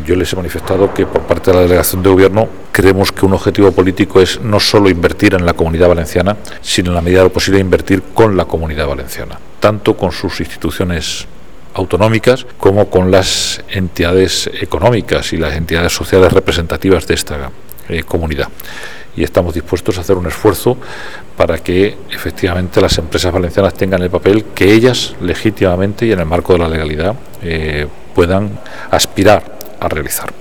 Yo les he manifestado que por parte de la delegación de gobierno creemos que un objetivo político es no solo invertir en la Comunidad Valenciana, sino en la medida de lo posible invertir con la Comunidad Valenciana, tanto con sus instituciones autonómicas como con las entidades económicas y las entidades sociales representativas de esta comunidad. Y estamos dispuestos a hacer un esfuerzo para que efectivamente las empresas valencianas tengan el papel que ellas legítimamente y en el marco de la legalidad puedan aspirar a realizar.